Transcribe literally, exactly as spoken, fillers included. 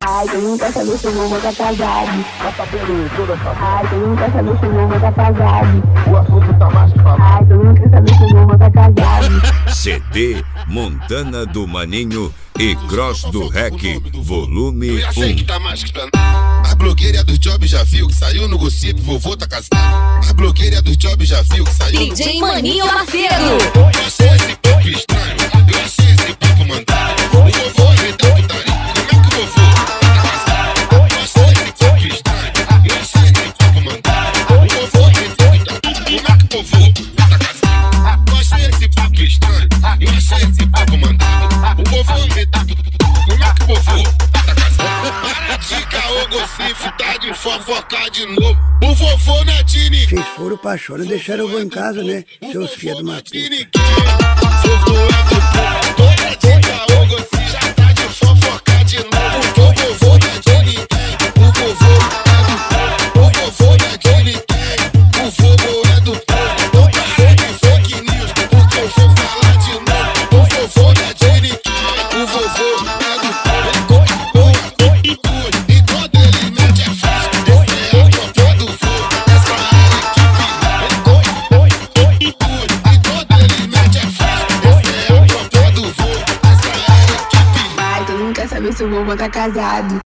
Ai, todo mundo quer saber se o vovô tá casado. Tá sabendo toda essa... Ai, todo mundo quer saber se o vovô tá casado. O assunto tá mais que falado. Ai, todo mundo quer saber se o vovô tá casado. C D Montana do Maninho e Cross do Rec, volume Eu já sei um. que tá mais que tá. A blogueira do job já viu que saiu no gossip, vovô tá casado. A blogueira do job já viu que saiu no D J Maninho Macedo. Eu achei esse papo estranho, eu achei esse papo mandado. O vovô me dá putaria, como é que o vovô tá casado? Eu achei esse papo estranho, eu achei esse papo mandado. O vovô me dá putaria, como é que o vovô tá casado? Eu achei esse papo estranho, eu achei esse papo mandado. O vovô me dá putaria, como é que o vovô tá casado? Para de caô, gossifo, tá de fofocar de novo. O vovô não é de ninguém. Vocês foram pra chora, deixaram eu vou em casa, né? Seus filhos de uma puta. Vovô é do povo, toda de caô, gossifo, já tá de fofocar de novo. O vovô não é de ninguém. O vovô é do povo, o vovô não é de ninguém. O vovô é do povo, não para de fake news, porque eu vou falar de novo. O vovô não é de ninguém. O vovô é do povo, e quando ele mete a festa, esse é o tropa do vô. Essa é a equipe. E quando ele mete a festa, esse é o tropa do vô. Essa é a equipe. Ai, todo mundo quer saber se o vovô tá casado.